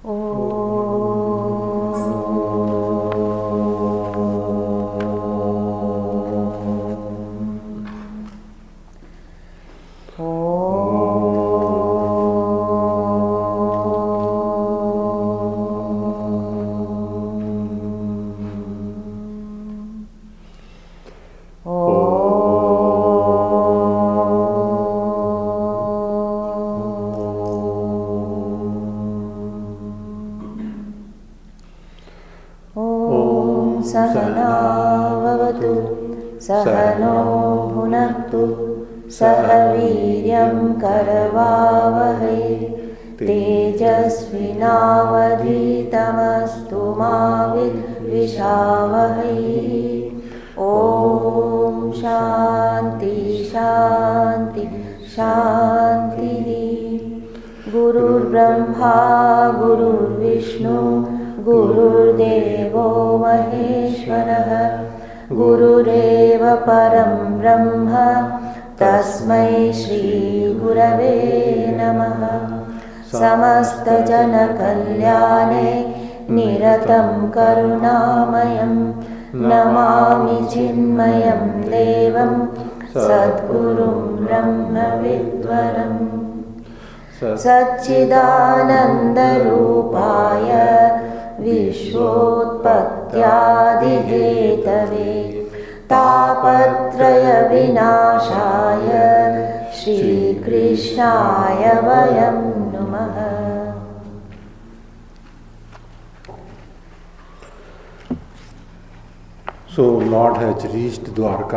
सहनावतु सहनो भुनक्तु सह वीर्यं करवावहै तेजस्विनावधीतमस्तु मा विद्विषावहै। ॐ शान्ति शान्ति शान्तिः। गुरुर्ब्रह्मा गुरुर्विष्णु गुरुर्देवो महेश्वरः गुरुरेव परं ब्रह्म तस्मै श्री गुरवे नमः। समस्तजनकल्याणे निरतं करुणामयं नमामि चिन्मयं देवं सद्गुरुं ब्रह्मविद्वरम्। सच्चिदानन्दरूपाय विश्वोत्पत्त्यादिहेतवे तापत्रयविनाशाय श्रीकृष्णाय वयं नुमः। So Lord has reached Dwarka.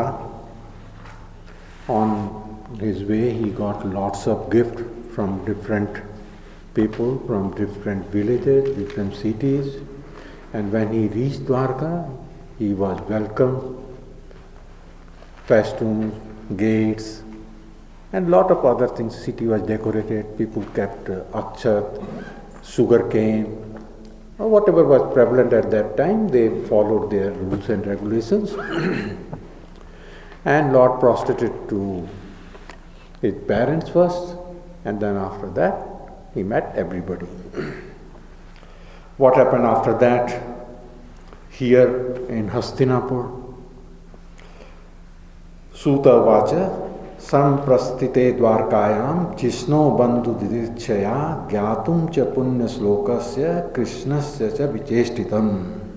On his way he got lots of gifts from different people, from different villages, different cities. And when he reached Dwarka, he was welcomed. Festoons, gates, and lot of other things. City was decorated. People kept akshat, sugar cane, or whatever was prevalent at that time. They followed their rules and regulations. And Lord prostrated to his parents first, and then after that he met everybody. What happened after that? Here in Hastinapur, Suta Vacha Samprastite Dwarkayam Jishno Bandhu Didicchaya Gyatum Cha Punya Slokasya Krishnasya Cha Vicheshtitam.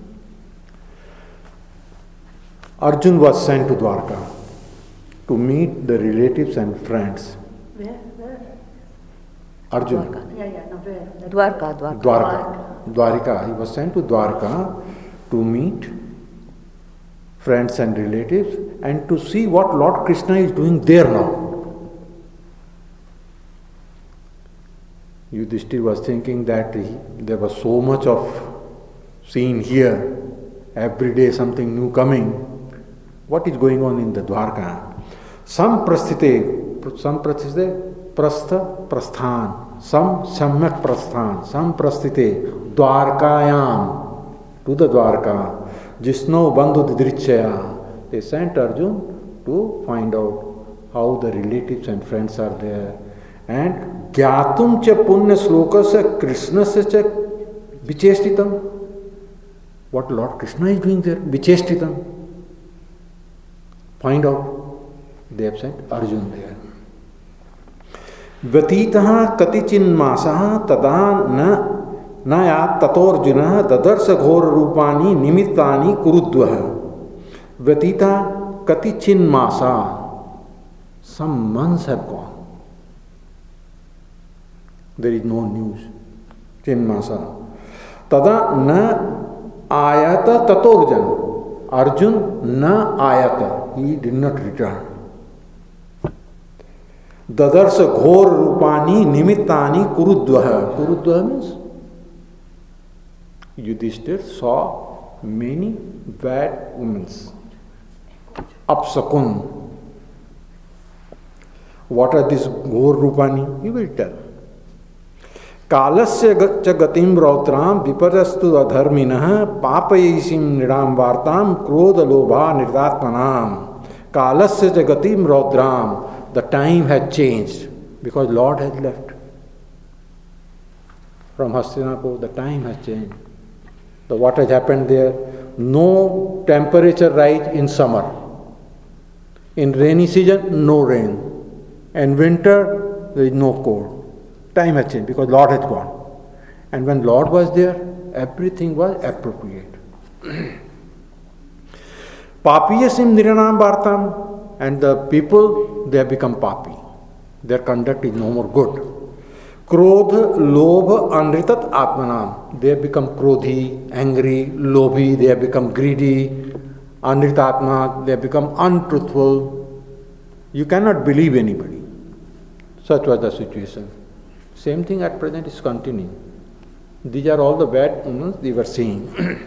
Arjun was sent to Dwarka to meet the relatives and friends. Where? Arjun. Dwarka. He was sent to Dwarka to meet friends and relatives and to see what Lord Krishna is doing there now. Yudhishthira was thinking that there was so much of scene here, every day something new coming. What is going on in the Dwarka? Samprastite, prastha, prasthan, samyak prasthan, samprastite, Dwarkayam, to the Dwarka, Jisno Bandhu Didrichaya. They sent Arjun to find out how the relatives and friends are there. And Gyatum cha punya slokasya Krishnasya cha vicheshtitam. What Lord Krishna is doing there? Vicheshtitam. Find out. They have sent Arjun there. Vyatitaha katichin masaha tada naya tatorjuna dadarsa ghor rupani nimittani kurudvaha. Vyatita katichin masa. Some months have gone. There is no news. Chinmasa. Tada na ayata tatorjan. Arjun na ayata. He did not return. Dadarsa ghor rupani nimittani kurudvaha. Kurudvaha means Yudhishthira saw many bad women. Apsakun. What are these ghor rupani? He will tell. Kalasya cha gatim rautram viparastu adharminah papayisim nidam vartam krodha lobha nirdatmanam. Kalasya cha gatim rautram. The time had changed because Lord has left. from Hastinapur, the time has changed. So what has happened there? No temperature rise in summer. In rainy season, no rain. And winter, there is no cold. Time has changed because Lord has gone. And when Lord was there, everything was appropriate. Papiyasim niranam vartam, and the people, they have become papi. Their conduct is no more good. Krodh, lobh, anritat atmanam. They have become krodhi, angry, lobhi, they have become greedy, anritatma, they have become untruthful. You cannot believe anybody. Such was the situation. Same thing at present is continuing. These are all the bad omens they were seeing.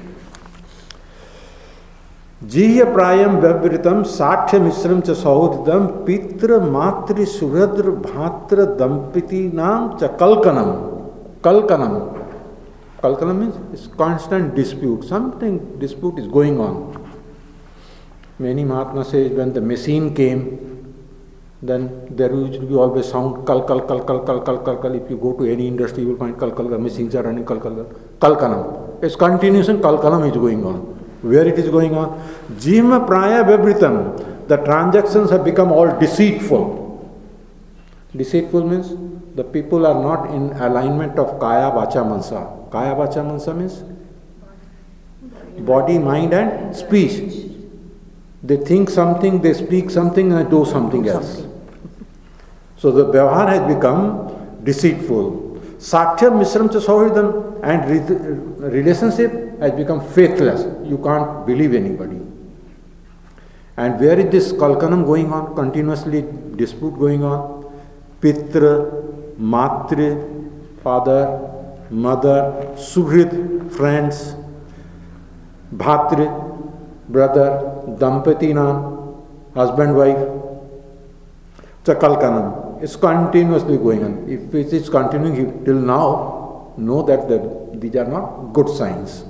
Jihya prayam vyavritam sakshya misram cha sahodidam pitra matri suhradra bhatra dampiti nam cha kalkanam. Kalkanam. Kalkanam means it's constant dispute. Something dispute is going on. Many Mahatmas say when the machine came, then there used to be always sound kal kal kal kal kal kal kal kal. If you go to any industry, you will find kal kal kal. Machines are running kal kal kal. Kalkanam. It's continuation. Kalkanam is going on. Where it is going on? Jima praya vyavritam. The transactions have become all deceitful. Deceitful means the people are not in alignment of kaya vacha mansa. Kaya vacha mansa means body, mind and speech. They think something, they speak something and do something else. So the vyavahar has become deceitful. Sakshya misram cha sauhridam, and relationship has become faithless. You can't believe anybody. And where is this kalkanam going on? Continuously dispute going on. Pitra, matri, father, mother, suhrid, friends, bhatri, brother, dampati nam, husband, wife, chakalkanam. It's continuously going on. If it is continuing till now, know that these are not good signs.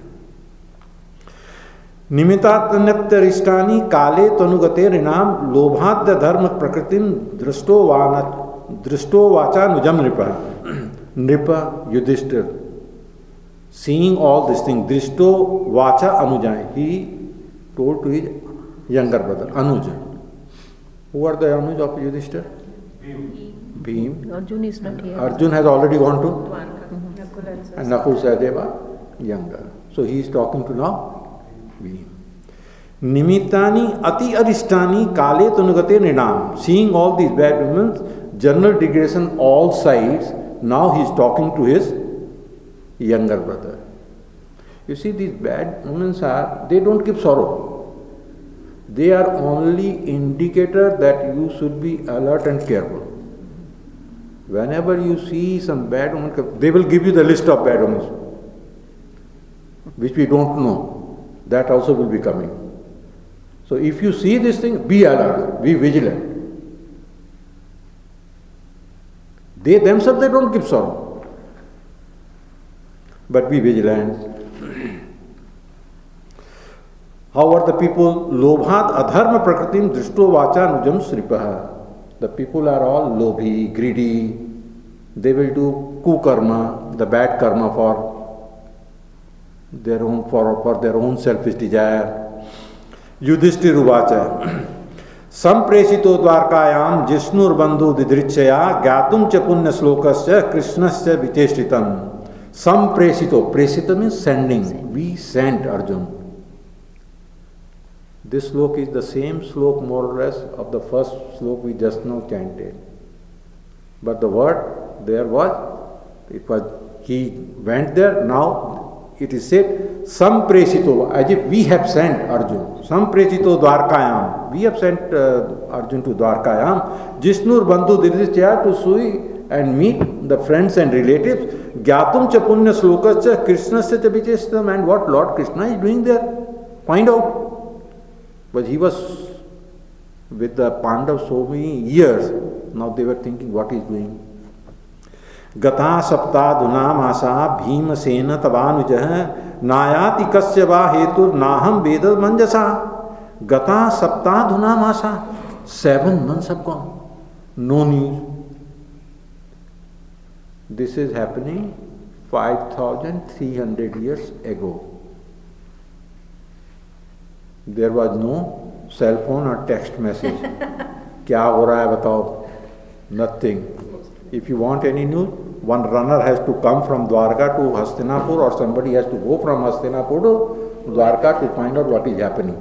Nimitatanyattaristani kale tanugate rinam lobhadya dharma prakritim drishto vacha nujam nripa. Nripa Yudhishthira, seeing all these things, drishto vacha anujai, he told to his younger brother, Anuj. Who are the Anuj of Yudhishthira? Bhim. Arjun is not here. Arjun has already gone to and Nakul Sahadeva younger. So he is talking to now Bhim. Nimittani ati arishtani kale tanugate nidam. Seeing all these bad women, general degradation all sides, now he is talking to his younger brother. You see, these bad women they don't give sorrow. They are only indicator that you should be alert and careful. Whenever you see some bad woman, they will give you the list of bad women, which we don't know. That also will be coming. So if you see this thing, be alert, be vigilant. They themselves, they don't give sorrow. But be vigilant. How are the people? Lobhat adharma prakritim drishto vacha nujam sripaha. The people are all lobhi, greedy. They will do kukarma, the bad karma for their own selfish desire. Yudhishthira uvacha. Sampresito dvarkayam jisnur bandhu didrichaya gyatum cha punya slokasya krishnasya viteshritam. Sampresito. Presita means sending. We sent Arjun. This slok is the same slok more or less of the first slok we just now chanted. But the word there he went there, now it is said, Sampresito, as if we have sent Arjun. Sampresito Dwarkayam. We have sent Arjun to Dwarkayam. Jisnur Bandhu Didrichaya, to see and meet the friends and relatives. Gyatum cha punya slokasya krishnasya cha vichestam. And what Lord Krishna is doing there? Find out. But he was with the Pandavas so many years. Now they were thinking what he is doing. Gata sapta dunamasa bhima sena tavanujah nayati kasya va hetur naham veda manjasa. Gata sapta dunamasa. 7 months have gone. No news. This is happening 5,300 years ago. There was no cell phone or text message. क्या हो रहा है बताओ? Nothing. If you want any news, one runner has to come from Dwarka to Hastinapur, or somebody has to go from Hastinapur to Dwarka to find out what is happening.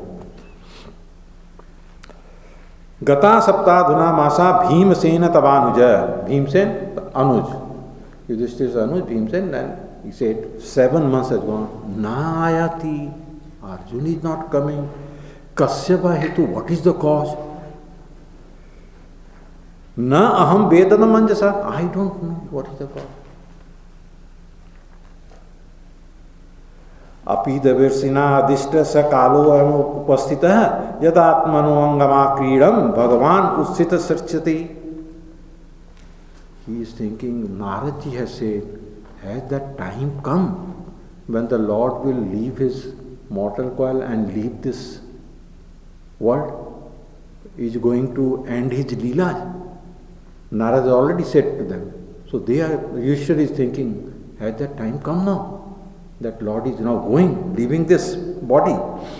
गता सप्ताधुना मासा Bhimsen तवानुज. Bhimsen, Anuj. Yudhishthir's Anuj, Bhimsen, and he said, 7 months has gone. Na ayati. Arjun is not coming. Kasyapa hetu, what is the cause? Na aham vedanam anjasa. I don't know what is the cause. अपीदविर्सिना अदिष्ट स कालो उपस्थितः यदात्मनो अंगमा क्रीडम भगवान उत्सित सृच्छति. He is thinking, Narad ji has said, has that time come when the Lord will leave his mortal coil and leave this world? He is going to end his leela. Narad has already said to them. So they are, Yudhishthira is thinking, has that time come now? That Lord is now going, leaving this body.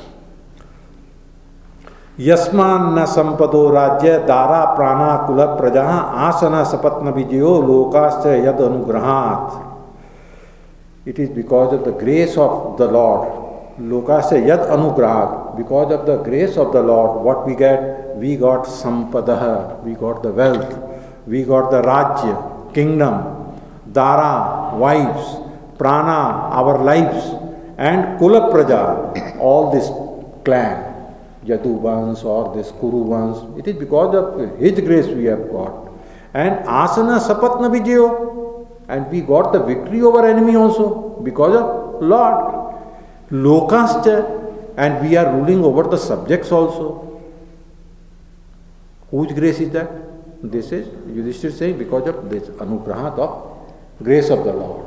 Yasman na sampado rajya dara prana kula prajaha asana sapatna vijayo lokascha yad anugrahat. It is because of the grace of the Lord. Lokascha yad anugrahat. Because of the grace of the Lord, what we get? We got sampadaha, we got the wealth, we got the rajya, kingdom, dara, wives, prana, our lives, and kula praja, all this clan, Yaduvans or this Kuruvans. It is because of his grace we have got. And asana sapatna vijayo, and we got the victory over enemy also because of Lord. Lokascha, and we are ruling over the subjects also. Whose grace is that? This is Yudhishthira saying because of this anugrahat of grace of the Lord.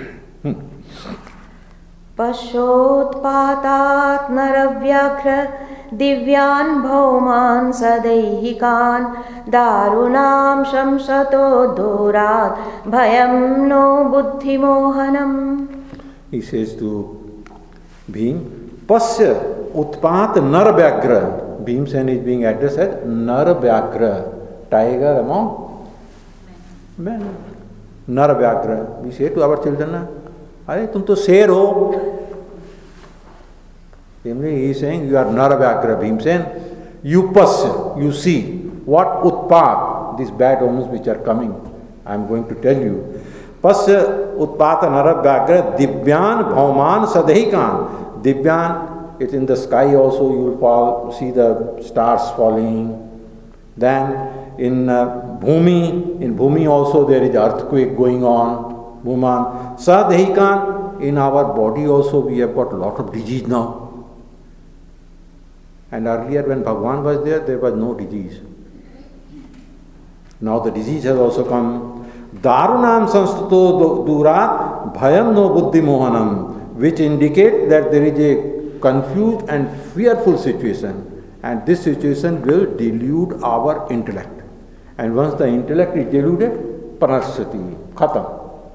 पश्योत्पातात् नरव्याघ्र दिव्यान् भौमान् सदैहिकान् दारुणां शंसतो दूरात् भयं नो बुद्धिमोहनम्. He says to Bhim, Pasya Utpat Narvyagra. Bhimsen is being addressed as Narvyagra, tiger among men. Narvyagra. We say to our children, अरे तुम तो शेर हो. He is saying you are Narvyagra, Bhimsen. You pasya, you see what utpat, these bad omens which are coming. I am going to tell you. Pasya utpata Narvyagra divyan bhauman sadhikan. Divyan, it's in the sky also, you will see the stars falling. Then in Bhumi also there is earthquake going on. Bhuman. Sadhikan, in our body also we have got a lot of disease now. And earlier when Bhagwan was there was no disease. Now the disease has also come. Darunam sanstuto durat bhayam no buddhi mohanam, which indicate that there is a confused and fearful situation. And this situation will delude our intellect. And once the intellect is deluded, panasati, khatam.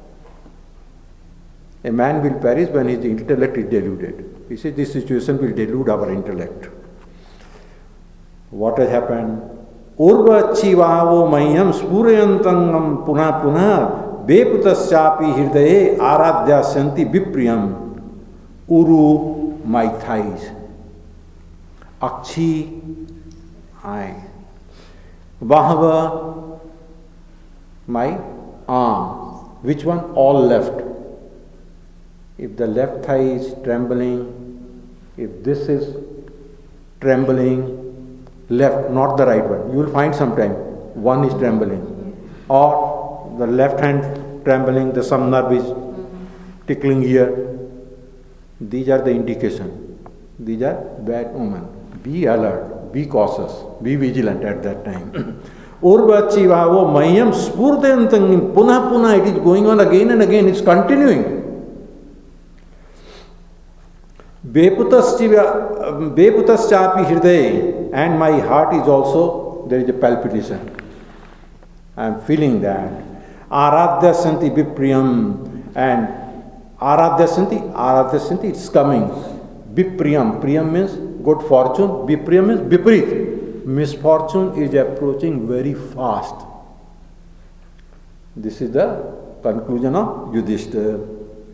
A man will perish when his intellect is deluded. He says this situation will delude our intellect. What has happened? Urva chivavo mayam spurayantangam puna puna beputasyapi hirdaye aradhya santi vipriyam. Uru, my thighs. Akshi, eye. Vahava, my arm. Which one? All left. If the left thigh is trembling, if this is trembling, left, not the right one, you will find sometime one is trembling, or the left hand trembling, the some nerve is tickling here. These are the indication. These are bad omen. Be alert, be cautious, be vigilant at that time. Urvachivavo mayam spurdayantang punah punah, it is going on again and again, it's continuing. Beputaschapi hirday, and my heart is also, there is a palpitation. I am feeling that. Aradhya santi vipriyam, and Aradhyasanti, it's coming. Vipriyam, Priyam means good fortune, Vipriyam means Viprit. Misfortune is approaching very fast. This is the conclusion of Yudhishthira.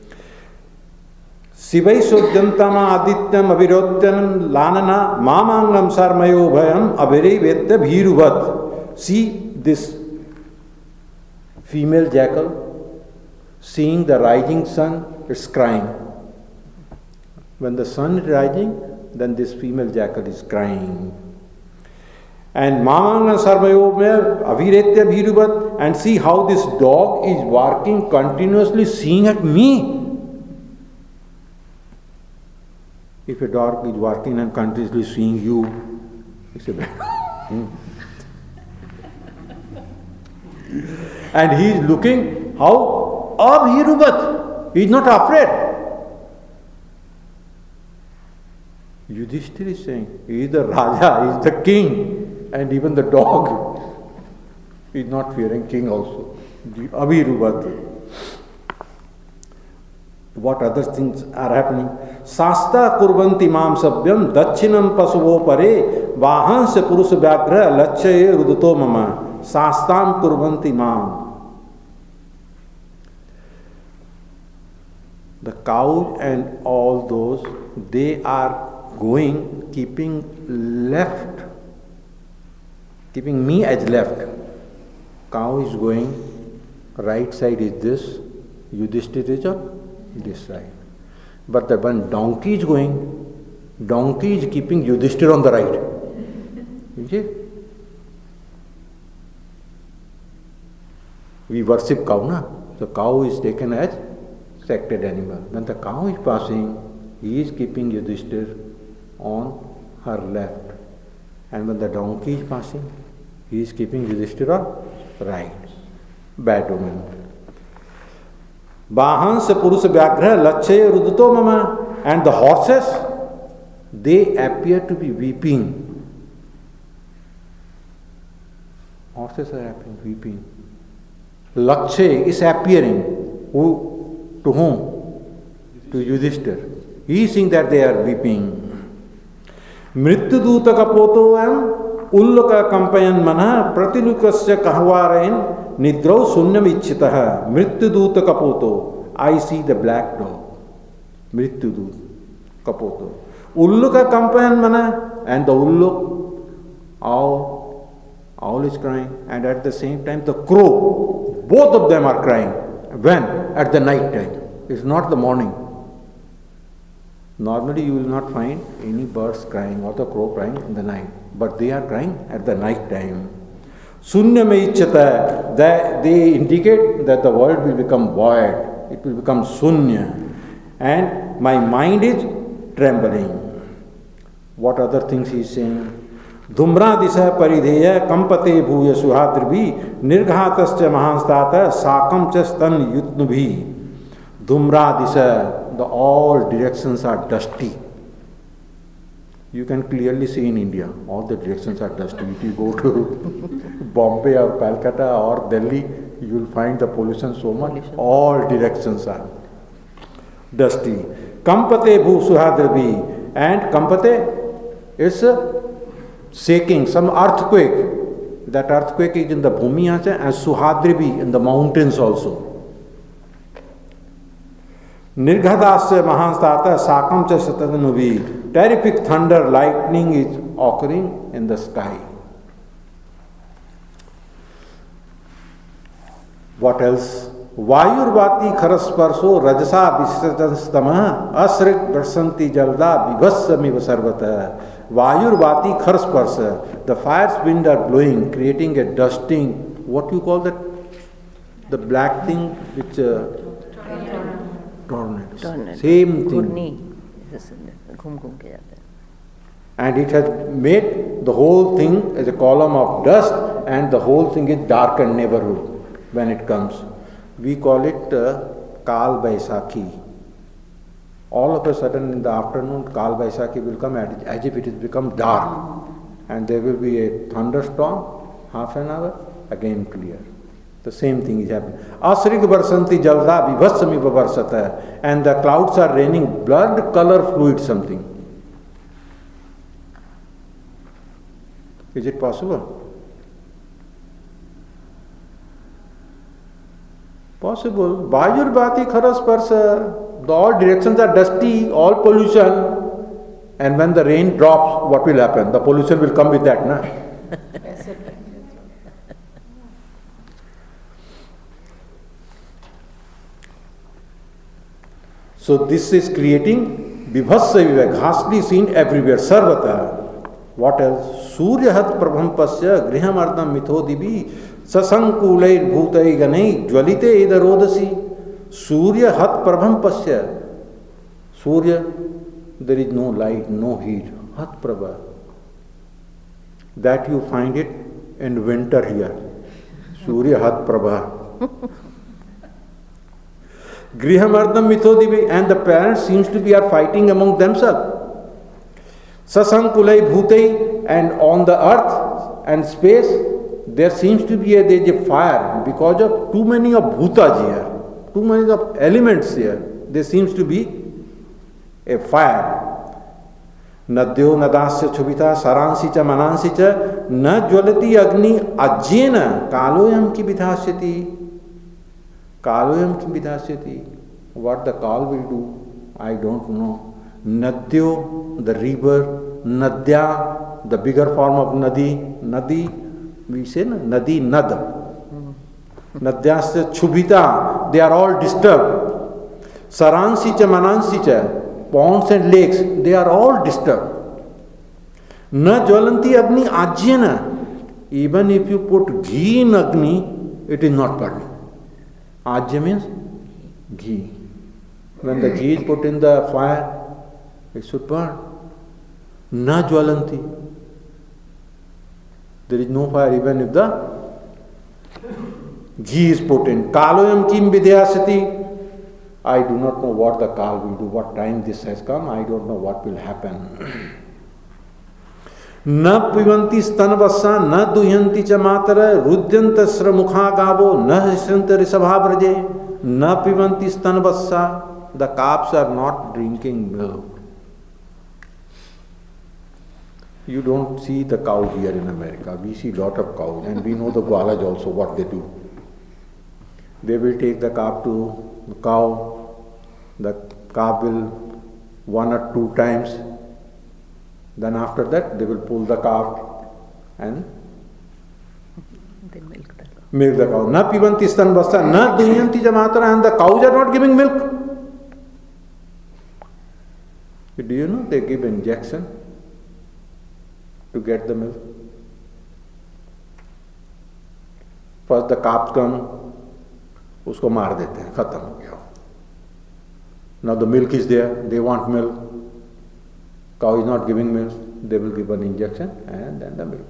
Sivai Sudyantam Adityam Avirotyam Lanana Mamangam Sarmayo Bhayam Aviri Vedya Bhiruvat. See this female jackal seeing the rising sun, it's crying. When the sun is rising, then this female jackal is crying. And Mamangam Sarmayo Bhayam Aviretya Bhiruvat, and see how this dog is barking continuously, seeing at me. If a dog is barking and continuously seeing you, it's a bad. And he is looking how Abhirubat. He is not afraid. Yudhishthira is saying, he is the Raja, he is the king, and even the dog is not fearing king also. Abhirubat. What other things are happening? Sasta kurvanti mam sabhyam dachinam pasuvo pare vahansa purusha vyagra lachyaye rudato mama sastam kurvanti mam. The cow and all those, they are going, keeping me as left. Cow is going, right side is this, Yudhishthira is on this side. But the one donkey is going, donkey is keeping Yudhishthira on the right. You see? We worship cow, na? The cow is taken as sacred animal. When the cow is passing, he is keeping Yudhishthira on her left. And when the donkey is passing, he is keeping Yudhishthira right. Bad omen. Vahansa Purusha Vyagra Lachaya Rudato Mama. And the horses, they appear to be weeping. Horses are weeping. Lakshya is appearing. Who? To whom? To Yudhishthira. He is seeing that they are weeping. Mrityaduta kapoto ullaka kampayan mana pratilukasya kahvarain Nidrau sunyam ichchitaha mrityaduta kapoto. I see the black dog. Mrityudut kapoto. Ulluka kampayan mana, and the ulluk, owl is crying, and at the same time the crow. Both of them are crying. When? At the night time. It's not the morning. Normally you will not find any birds crying or the crow crying in the night. But they are crying at the night time. Sunya meichata, they indicate that the world will become void, it will become sunya, and my mind is trembling. What other things he is saying? Dhumra disa paridheya kampate bhuya suhadribi nirghatascha mahanstata sakam cha stan yutnubhi. Dhumra disa, the all directions are dusty. You can clearly see in India, all the directions are dusty. If you go to Bombay or Calcutta or Delhi, you will find the pollution so much. All directions are dusty. Kampate bhu suhadribi, and kampate is shaking, some earthquake. That earthquake is in the bhumi and suhadribi in the mountains also. Nirghadasya mahanstata sakam cha satadanubi. Terrific thunder, lightning is occurring in the sky. What else? Vayurvati kharasparso rajasa visrajanstama asrik prasanti jalda vibhassamiva sarvata. Vayurvati kharasparsa. The fire's wind are blowing, creating a dusting. What you call that? The black thing which... tornadoes. Same thing. And it has made the whole thing as a column of dust, and the whole thing is darkened neighborhood when it comes. We call it Kal Baisakhi. All of a sudden in the afternoon, Kal Baisakhi will come as if it has become dark, and there will be a thunderstorm, half an hour, again clear. The same thing is happening. Asrig varsanti jalda vibhassamiva varsata, and the clouds are raining blood color fluid something. Is it possible? Possible. Vayur bhati kharas parsa. All directions are dusty, all pollution. And when the rain drops, what will happen? The pollution will come with that, na? So this is creating vibhassa vivek, ghastly seen everywhere, sarvata. What else? Suryahat prabham pasya grihamardam mithodibi sasankulair bhutai ganai jvalite idarodasi. Suryahat prabham pasya. Surya, there is no light, no heat. Hat prabha. That you find it in winter here. Surya hat prabha. Grihamardam mithodibi, and the parents seems to be are fighting among themselves. Sasankulai bhutai, and on the earth and space there seems to be there is a fire because of too many of bhutas here, too many of elements here. There seems to be a fire. Nadyo nadasya chubita saransi cha manansi cha na jwalati agni ajyena kaloyam ki vidhasyati. Kaloyam ki vidhasyati. What the kal will do, I don't know. Nadyo, the river. Nadya, the bigger form of nadi. Nadi, we say nadi, nad. Nadyasya chubita, they are all disturbed. Saransi cha manansi cha, ponds and lakes, they are all disturbed. Na jwalanti agni ajyana. Even if you put ghee in agni, it is not burning. Ajya means ghee. When the ghee is put in the fire, it should burn. Na jwalanti. There is no fire even if the ghee is put in. Kaloyam kim vidhyasati. I do not know what the kal will do, what time this has come. I don't know what will happen. Na pivanti stanavassa, na duhyanti cha matara, rudhyanta sramukha gavo, na hisanta risabhabraje, na pivanti stanavassa. The calves are not drinking milk. You don't see the cow here in America. We see lot of cows, and we know the Gwalas also what they do. They will take the calf to the cow. The calf will 1 or 2 times. Then after that they will pull the calf and they milk the cow. Milk the cow. Na pivanti stanvasta, na duhyanti jamatara, and the cows are not giving milk. Do you know they give injection to get the milk? First the calf come, usko maar dete hain, khatam ho gaya. Now the milk is there, they want milk. Cow is not giving milk, they will give an injection and then the milk.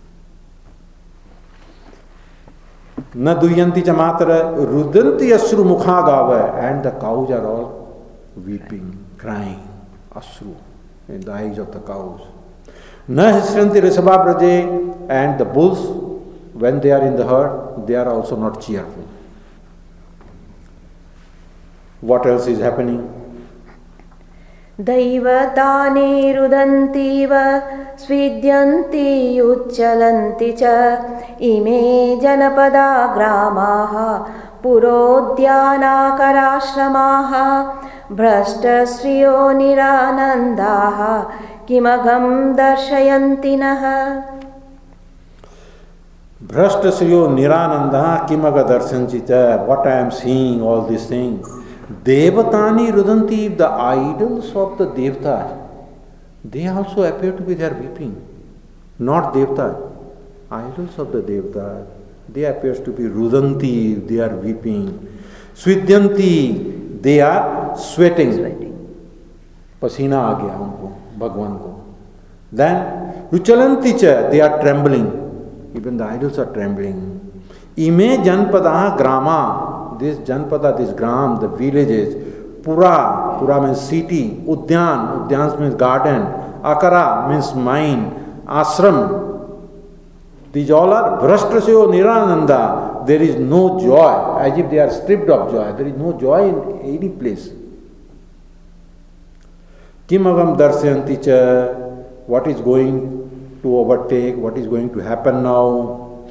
Na duyanti chamatara rudanti asru mukha gava, and the cows are all weeping, crying, asru in the eyes of the cows. Na hisranti risabhabraje, and the bulls, when they are in the herd, they are also not cheerful. What else is happening? Daivataani rudantiva svidyanti uchchalanti cha ime janapada gramaha purodhyana karashramaha bhrashtasriyo niranandaha kimagam darshayantinah. Bhrashtasriyo niranandaha kimaga darshanchita. What I am seeing, all these things. Devatani rudanti, the idols of the Devatas, they also appear to be there weeping. Not Devatas, idols of the Devatas, they appear to be rudanti, they are weeping. Svidyanti, they are sweating. Pasina aa gaya unko, Bhagwan ko. Then, Ruchalanti cha, they are trembling. Even the idols are trembling. Ime janpada grama. This Janpada, this Gram, the villages, Pura, Pura means city, Udyan, Udyans means garden, Akara means mine, Ashram. These all are Bhrashtasyo Nirananda. there is no joy, as if they are stripped of joy. There is no joy in any place. Kimavam darshyanti cha, what is going to overtake, what is going to happen now.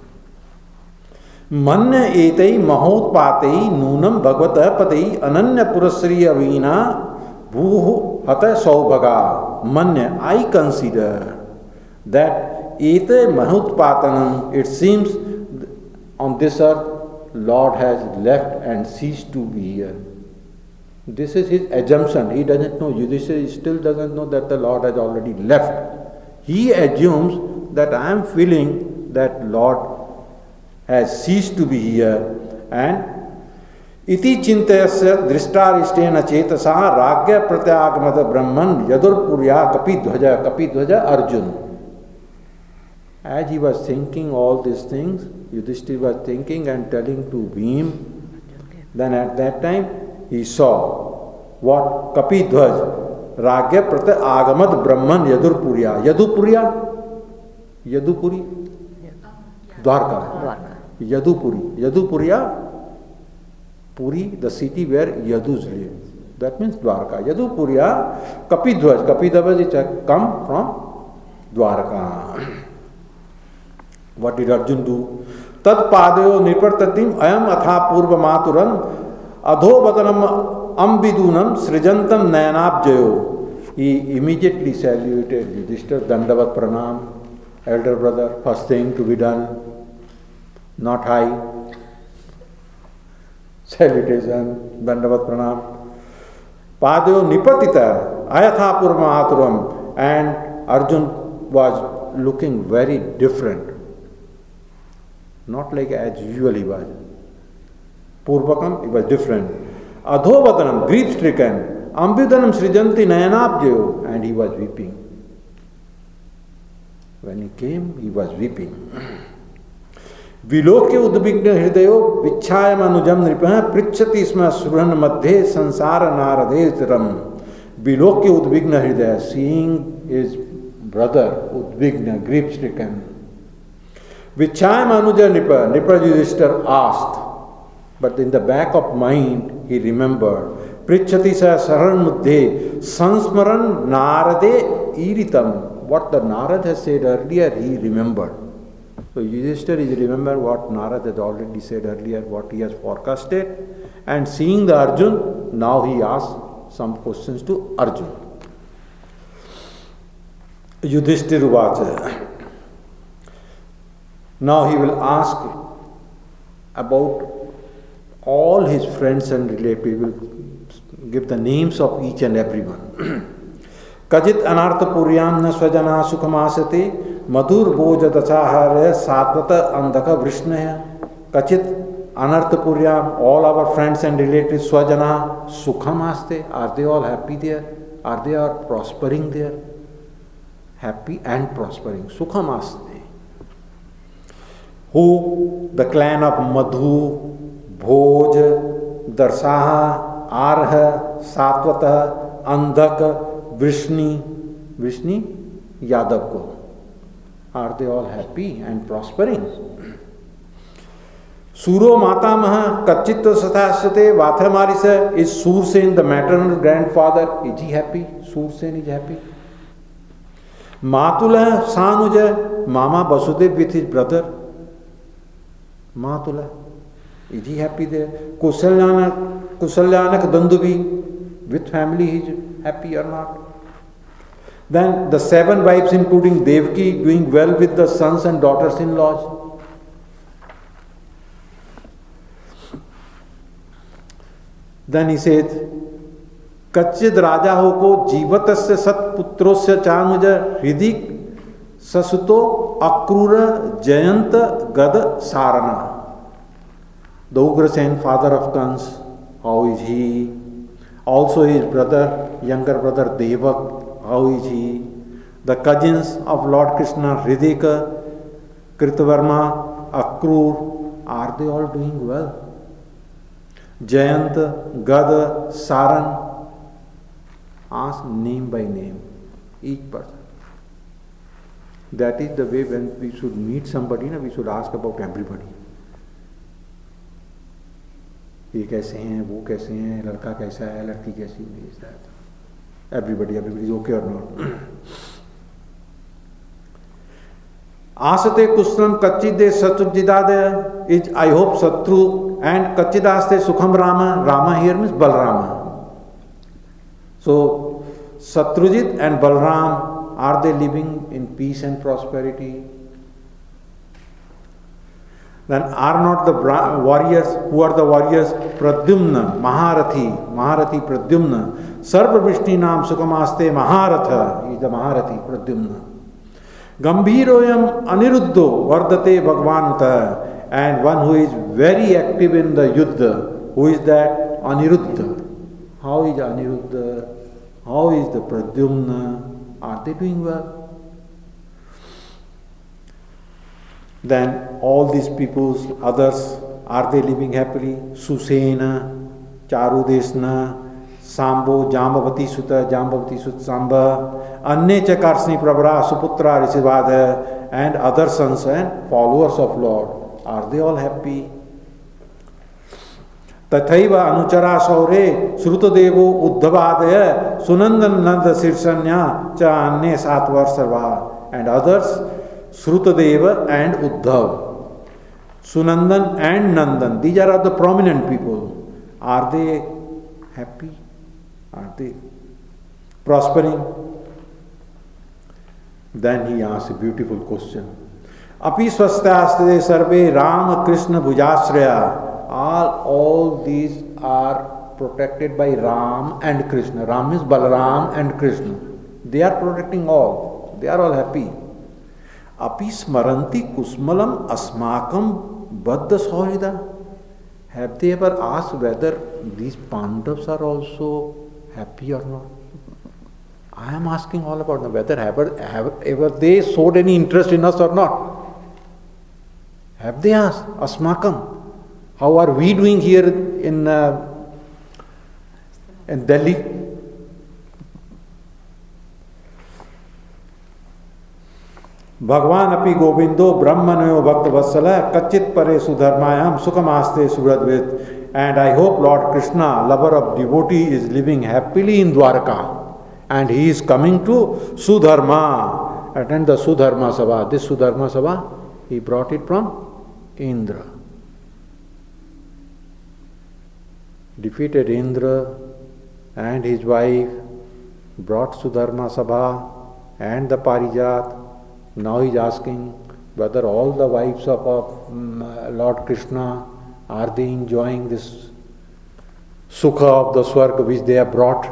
Manya etei mahotpatei nunam bhagavata patei ananya purasri avina bhuhu hata saubhaga. Manya, I consider that ete mahotpatanam, it seems on this earth Lord has left and ceased to be here. This is his assumption. He doesn't know. Yudhishthira still doesn't know that the Lord has already left. He assumes that I am feeling that Lord has ceased to be here, and iti chintayasya drishtarishtena chetasa ragya pratyagmata brahman yadurpurya kapidhvaja Arjun. As he was thinking all these things, Yudhishthira was thinking and telling to Bhim. Then at that time he saw what? Kapidhvaj, Ragya Prata Agamat Brahman Yadurpurya. Yadupuri? Dwarka. Yadupurya, Puri, the city where Yadus live. That means Dwarka. Yadupurya, Kapidhvaj. Kapidhvaj is come from Dwarka. What did Arjun do? Tad padayo nipartatim ayam atha purva maturam adhovatanam ambidunam srijantam nayanabjayo. He immediately saluted Yudhishthira, Dandavat Pranam, elder brother, first thing to be done, not high. Salutation, Dandavat Pranam. Padayo nipatita ayatha purva maturam. And Arjun was looking very different. Not like as usual he was. Purvakam, he was different. Adhovatanam, grief stricken. Ambidanam srijanti nayanabjayo. And he was weeping. When he came, he was weeping. Vilokya udvigna hridayo vichayam anujam nripah prichati isma suran madhe sansara naradetiram. Vilokya udvigna hridaya, seeing his brother udvigna, grief stricken. Vichayam anuja nipa, Yudhishthira asked, but in the back of mind he remembered, Prichati sa saran muddhe sansmaran narade iritam. What the Narad has said earlier, he remembered. So Yudhishthira is remember what Narad had already said earlier, what he has forecasted, and seeing the Arjun, now he asks some questions to Arjun. Yudhishthira vacha. Now he will ask about all his friends and relatives. He will give the names of each and everyone. Kajit anartha puryam na swajana sukhamasate madhur boja dachahare satvata andhaka vrishnaya. Kachit anartha puryam, all our friends and relatives, swajana sukhamaste. Are they all happy there? Are they all prospering there? Happy and prospering. Sukhamaste. Who? The clan of Madhu, Bhoj, Darsaha, Arha, Satvata, Andhak, Vrishni, Yadav ko. Are they all happy and prospering? Suro Matamaha, Kachita Satasate, Vathamarisa, is Sursen the maternal grandfather? Is he happy? Sursen is happy. Matula Sanuja, Mama Vasudev with his brother. Matula, is he happy there? Kusalyanak Dandubi, with family, he is happy or not? Then the 7 wives, including Devaki, doing well with the sons and daughters-in-laws. Then he said, Kachid Raja Hoko Jivatasya Sat Putrosya Chanuja Hridik Sasuto Akrura Jayanta Gada Sarana. The Ugrasen, father of Kans, how is he? Also his brother, younger brother Devak, how is he? The cousins of Lord Krishna, Hridika, Kritavarma, Akrur, are they all doing well? Jayanta, Gada, Saran, ask name by name, each person. That is the way when we should meet somebody, we should ask about everybody. ये कैसे हैं, वो कैसे हैं, लड़का कैसा है, लड़की कैसी है, everybody is okay or not. Asate kuslam kachide satrujidade is, I hope, Satru, and kachidaste sukham Rama. Rama here means Balrama. So Satrujit and Balram, are they living in peace and prosperity? Then are not the warriors, who are the warriors? Pradyumna, Maharathi Pradyumna, Sarva Vishninam Sukhamaste Maharatha, he is the Maharathi Pradyumna. Gambhiroyam Aniruddho Vardate Bhagavanuta, and one who is very active in the Yuddha. Who is that? Aniruddha. How is Aniruddha? How is the Pradyumna? Are they doing well? Then all these peoples, others, are they living happily? Susena, Charudesna, Sambo, Jambavati Sutta Samba, Anne Chakarsni Prabhara, Suputra Risivada, and other sons and followers of Lord. Are they all happy? Tathaiva Anuchara Saure, Srutadevo Uddhavadaya, Sunandan Nanda Sirsanya, Cha Anne Satvar Sarva, and others, Srutadeva and Uddhav, Sunandan and Nandan. These are the prominent people. Are they happy? Are they prospering? Then he asks a beautiful question. Api swastaste sarve Rama Krishna bhujashraya. All these are protected by Ram and Krishna. Ram is Balaram and Krishna. They are protecting all. They are all happy. Api smaranti kusmalam asmakam baddha saurida. Have they ever asked whether these Pandavas are also happy or not? I am asking all about them, whether have ever they showed any interest in us or not? Have they asked? Asmakam. How are we doing here in Delhi? Bhagwan api Govindo Brahmanayo Bhakta Vatsala Kachit Pare Sudharmayam Sukhamaste Suradvit. And I hope Lord Krishna, lover of devotee, is living happily in Dwarka. And he is coming to Sudharma. Attend the Sudharma Sabha. This Sudharma Sabha, he brought it from Indra. Defeated Indra and his wife, brought Sudharma Sabha and the Parijat. Now he is asking whether all the wives of Lord Krishna, are they enjoying this sukha of the Swarga which they have brought?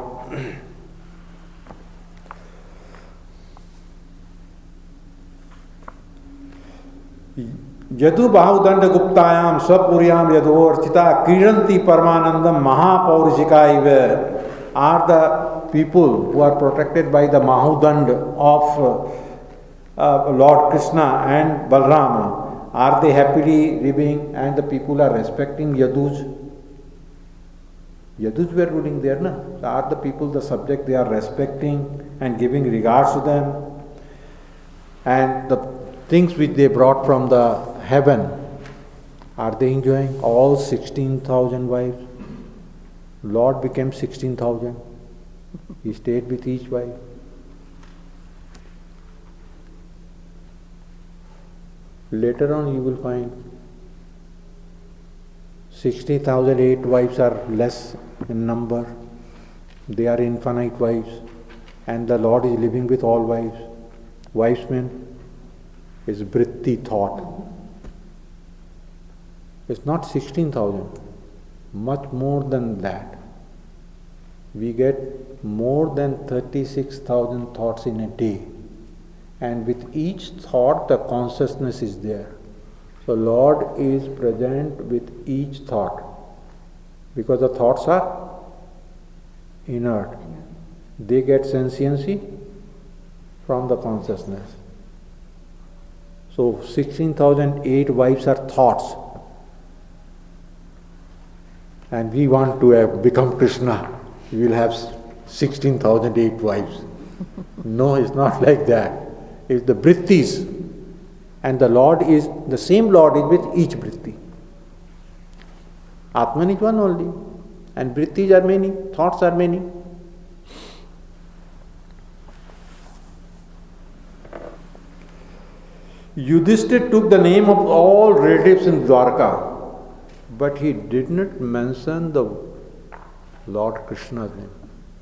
Yadu Bahudanda Guptayam Swapuryam Yadovarchita Kiranti Paramanandam Mahapaurishika. Are the people who are protected by the Mahudand of Lord Krishna and Balrama, are they happily living and the people are respecting Yaduj? Yaduj were ruling there, na? So are the people, the subject, they are respecting and giving regards to them? And the things which they brought from the heaven, are they enjoying? All 16,000 wives. Lord became 16,000. He stayed with each wife. Later on you will find 60,008 wives are less in number. They are infinite wives. And the Lord is living with all wives. Wives mean is vritti, thought. It's not 16,000. Much more than that. We get more than 36,000 thoughts in a day. And with each thought, the consciousness is there. So Lord is present with each thought. Because the thoughts are inert. They get sentiency from the consciousness. So 16,008 wives are thoughts. And we want to have become Krishna. We will have 16,008 wives. No, it's not like that. It's the vrittis. And the Lord is, the same Lord is with each vritti. Atman is one only. And vrittis are many, thoughts are many. Yudhishthira took the name of all relatives in Dwarka, but he did not mention the Lord Krishna's name.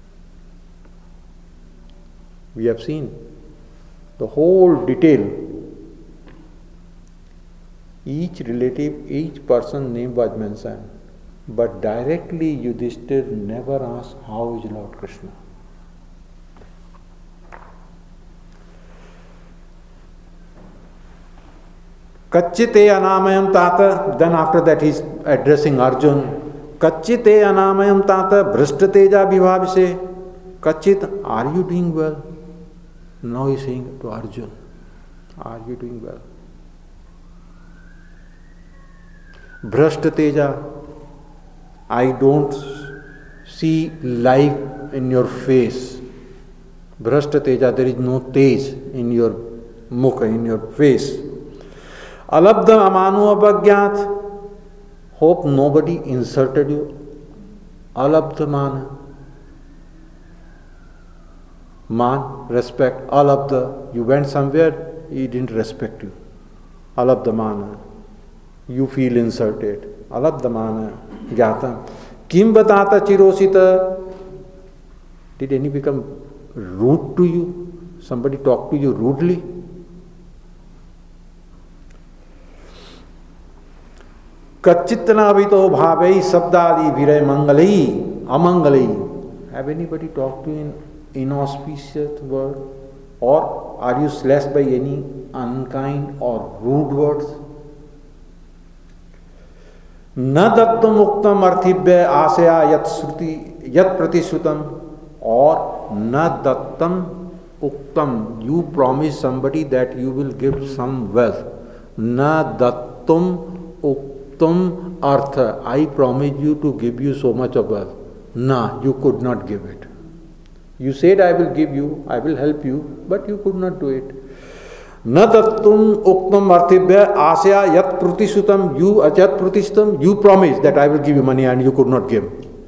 We have seen the whole detail. Each relative, each person's name was mentioned, but directly Yudhishthira never asked, how is Lord Krishna? Kachite anamayam tata, then after that he is addressing Arjun. Kachite anamayam tata bhrishtateja vibhavise. Kachit, are you doing well? Now he is saying to Arjun, are you doing well? Bhrashtateja, I don't see life in your face. Bhrashtateja, there is no tej in your mukha, in your face. Alabdha amanu abhagyat, hope nobody insulted you. Alabdha mana. Man, respect. Alabdha, you went somewhere, he didn't respect you. Alabdha mana. You feel insulted. Alabdha mana. Jnata. Kim batata chirosita. Did any become rude to you? Somebody talk to you rudely? Kachitna vito bhavai sabdadi viray mangalai amangalai. Have anybody talked to you in inauspicious word? Or are you slashed by any unkind or rude words? Na dattam uktam arthibhya asaya yat shruti yat pratisrutam, or na dattam uktam, you promise somebody that you will give some wealth. Na dattam uktam artha, I promise you to give you so much of wealth. Na, you could not give it. You said I will give you, I will help you, but you could not do it. Na dattum uktam arthibhya asya yat pratisutam, you ajat pratistam, you promised that I will give you money and you could not give.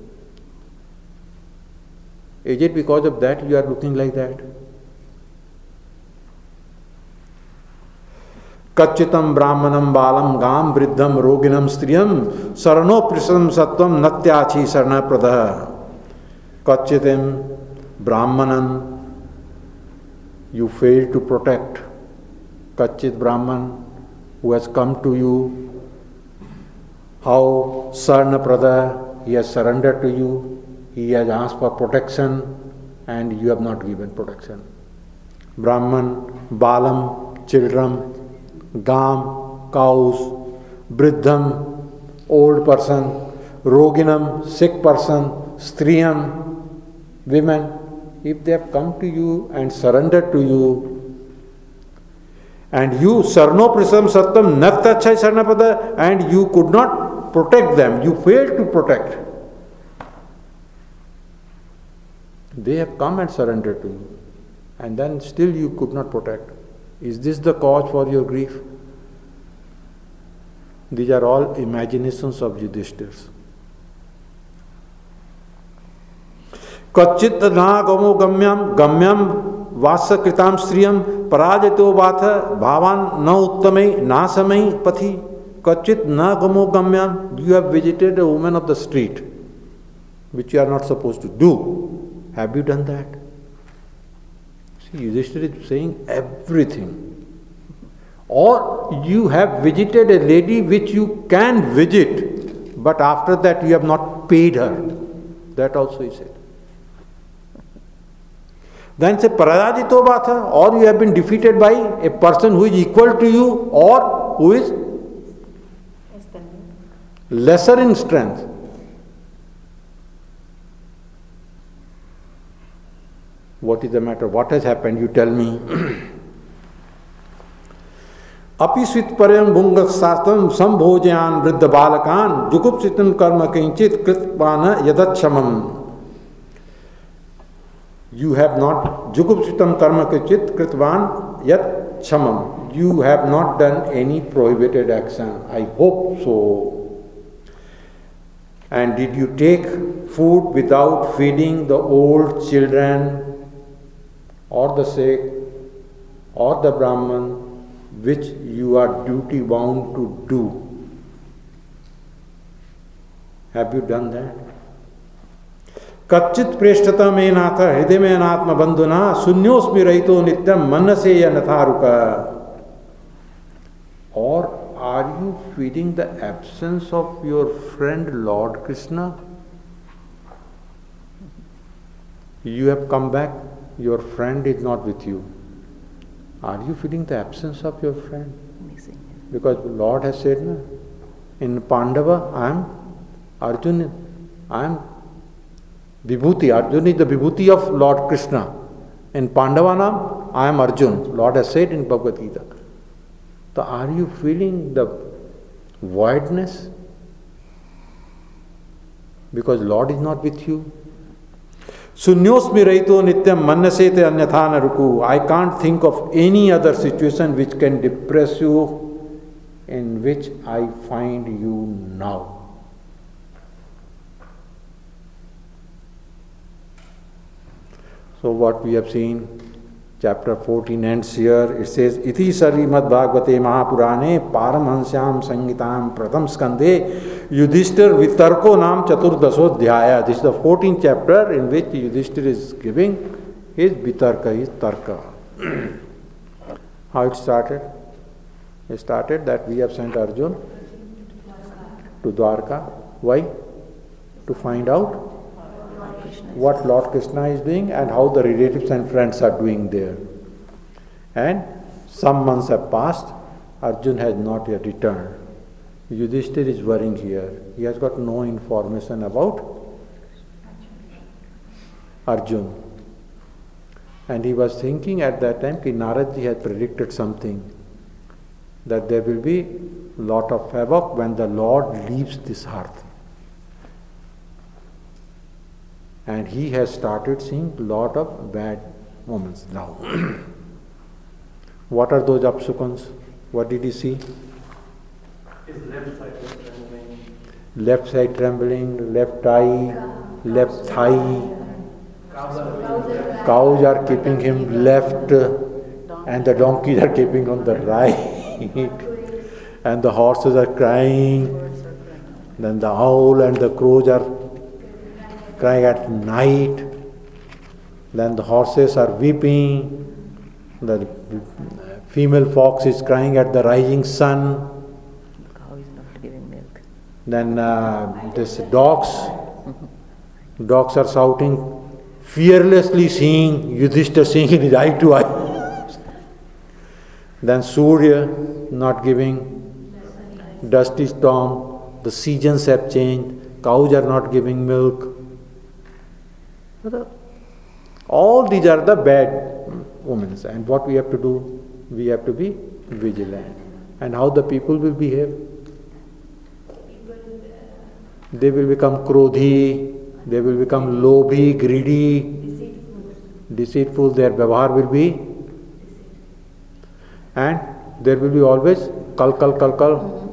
Is it because of that you are looking like that? Kachitam brahmanam balam gam vriddham roginam striyam sarano prisam sattvam natyachi sarna pradaha. Kachitam brahmanam, you failed to protect. Kachit Brahman who has come to you, how Sarna Prada, he has surrendered to you, he has asked for protection and you have not given protection. Brahman, Balam, children, Gam, cows, Vriddham, old person, Roginam, sick person, Striyam, women, if they have come to you and surrendered to you, and you, Sarno Prisam Sattam, Nattachai Sarnapada, and you could not protect them, you failed to protect. They have come and surrendered to you, and then still you could not protect. Is this the cause for your grief? These are all imaginations of Yudhishthira. Kachit na gamo gamyam Vasa kritam striyam parajito vatha bhavan na uttamai na samai pathi kachit na gamo gamyam. You have visited a woman of the street, which you are not supposed to do. Have you done that? See, Yudhishthira is saying everything. Or you have visited a lady which you can visit, but after that you have not paid her. That also he said. Then say parajito vatha, or you have been defeated by a person who is equal to you or who is lesser in strength. What is the matter? What has happened? You tell me. Api switparyam bhungasastam sambhojayan vriddha balakan jukupsitam karma kinchit kritpana yadachamam. You have not jugupsitam karma kachit kritvan yat chamam. You have not done any prohibited action. I hope so. And did you take food without feeding the old children or the sick or the Brahman, which you are duty bound to do? Have you done that? Kachit preshthata me natha hridaya me anatma bandhuna sunyosmi rahito nityam manase yanatharuka. Or are you feeling the absence of your friend Lord Krishna? You have come back, your friend is not with you. Are you feeling the absence of your friend? Because Lord has said, no, in Pandava, I am Arjuna, I am Vibhuti. Arjuna is the Vibhuti of Lord Krishna. In Pandavanam, I am Arjun. Lord has said in Bhagavad Gita. So are you feeling the voidness? Because Lord is not with you. Sunyosmi rahito nityam mannasete anyathana ruku. I can't think of any other situation which can depress you in which I find you now. So what we have seen, chapter 14 ends here. It says, Iti Srimad Bhagavate Mahapurane Paramhansyam Sangitam Pratham Skandhe Yudhishthir Vitarko Nam Chaturdasodhyaya. This is the 14th chapter in which Yudhishthir is giving his Vitarka, his Tarka. How it started? It started that we have sent Arjun to Dwarka. Why? To find out what Lord Krishna is doing and how the relatives and friends are doing there. And some months have passed, Arjun has not yet returned. Yudhishthir is worrying here. He has got no information about Arjun. And he was thinking at that time, ki Naradji had predicted something, that there will be lot of havoc when the Lord leaves this earth. And he has started seeing lot of bad moments now. What are those upsukans? What did he see? His left side was trembling. Left side trembling, left eye, left thigh. Cows are keeping him left and the donkeys are keeping on the right. And the horses are crying. Then the owl and the crows are crying at night. Then the horses are weeping. The female fox is crying at the rising sun. The cow is not giving milk. Then this dogs are shouting, fearlessly seeing Yudhishthira seeing in his eye to eye. Then Surya not giving, dusty storm, the seasons have changed, cows are not giving milk. All these are the bad omens, and what we have to do? We have to be vigilant. And how the people will behave? They will become krodhi, they will become lobhi, greedy, deceitful. Their vyavahar will be, and there will be always kal.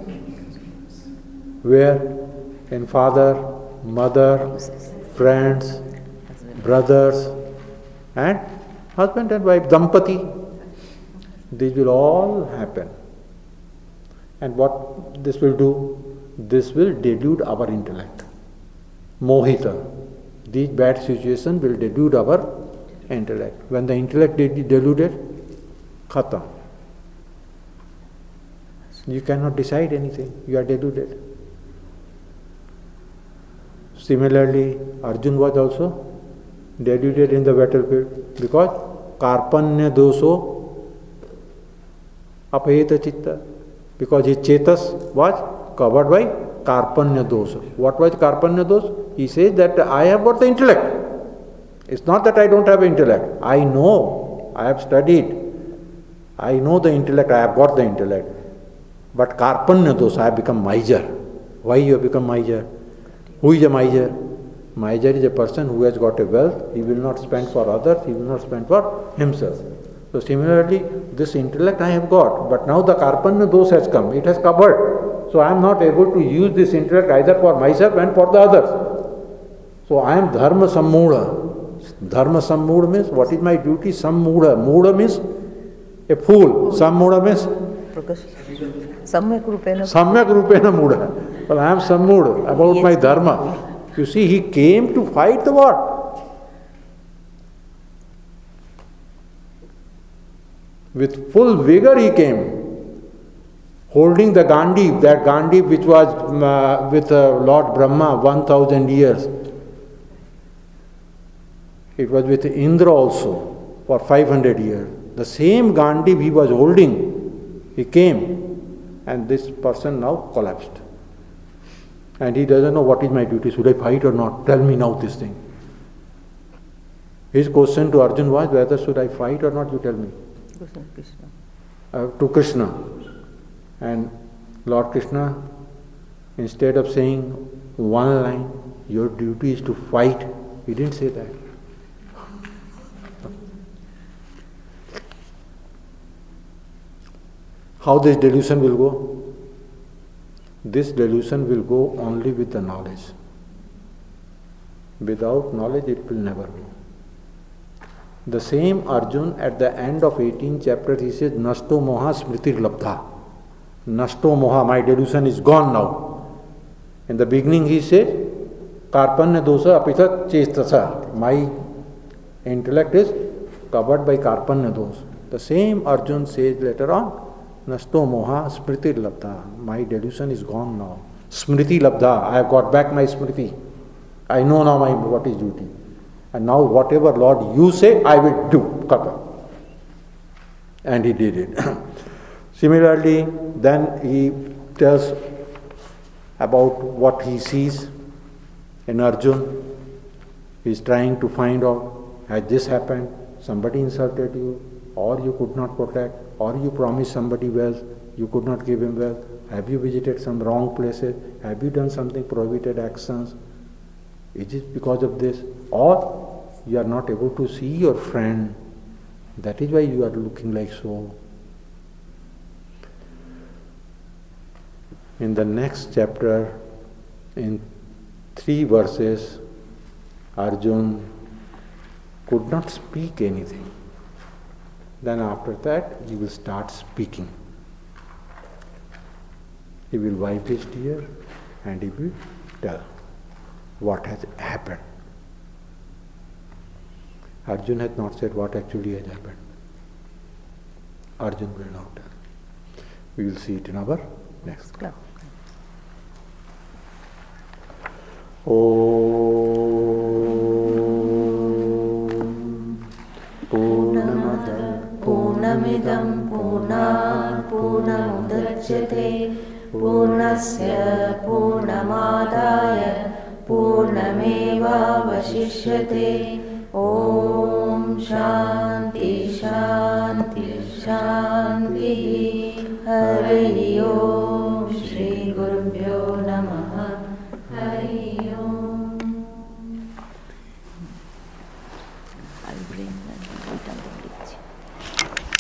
Where? In father, mother, friends, brothers, and husband and wife, dampati. These will all happen. And what this will do? This will delude our intellect. Mohita. These bad situations will delude our intellect. When the intellect is deluded, khatam. You cannot decide anything. You are deluded. Similarly, Arjun was also deluded in the battlefield because karpanya doso apaheta chitta, because his chetas was covered by karpanya dosa. What was karpanya dosa? He says that I have got the intellect. It's not that I don't have intellect. I know, I have studied, I know the intellect, I have got the intellect. But karpanya dosa, I have become miser. Why you have become miser? Who is a miser? Miser is a person who has got a wealth, he will not spend for others, he will not spend for himself. So similarly, this intellect I have got, but now the karpanya dosa has come, it has covered. So I am not able to use this intellect either for myself and for the others. So I am dharma sammuda. Dharma sammuda means what is my duty? Sammuda. Muda means a fool. Sammuda means Samyak Rupena. Samyak Rupena Muda. Well, I am sammuda about my dharma. You see, he came to fight the war. With full vigor he came, holding the Gandhi, that Gandhi which was with Lord Brahma 1000 years. It was with Indra also for 500 years. The same Gandhi he was holding, he came, and this person now collapsed. And he doesn't know what is my duty, should I fight or not? Tell me now this thing. His question to Arjuna was, whether should I fight or not, you tell me. To Krishna. And Lord Krishna, instead of saying one line, your duty is to fight, he didn't say that. How this delusion will go? This delusion will go only with the knowledge. Without knowledge, it will never go. The same Arjun at the end of 18th chapter, he says, Nashto moha smritir labdha. Nashto moha, my delusion is gone now. In the beginning he says, Karpanya dosa apithat chestasa. My intellect is covered by Karpanya dosa. The same Arjun says later on, Nashto moha smritir labdha. My delusion is gone now. Smriti labdha. I have got back my smriti. I know now what is duty. And now whatever Lord you say, I will do. Kata. And he did it. Similarly, then he tells about what he sees in Arjun. He is trying to find out, has this happened? Somebody insulted you, or you could not protect, or you promised somebody wealth, you could not give him wealth. Have you visited some wrong places? Have you done something prohibited actions? Is it because of this? Or you are not able to see your friend. That is why you are looking like so. In the next chapter, in 3 verses, Arjun could not speak anything. Then after that, he will start speaking. He will wipe his tear and he will tell what has happened. Arjun has not said what actually has happened. Arjun will not tell. We will see it in our next class. पूर्णमिदं पूर्णात् पूर्णमुदच्यते पूर्णस्य पूर्णमादाय पूर्णमेवावशिष्यते। ॐ शान्ति।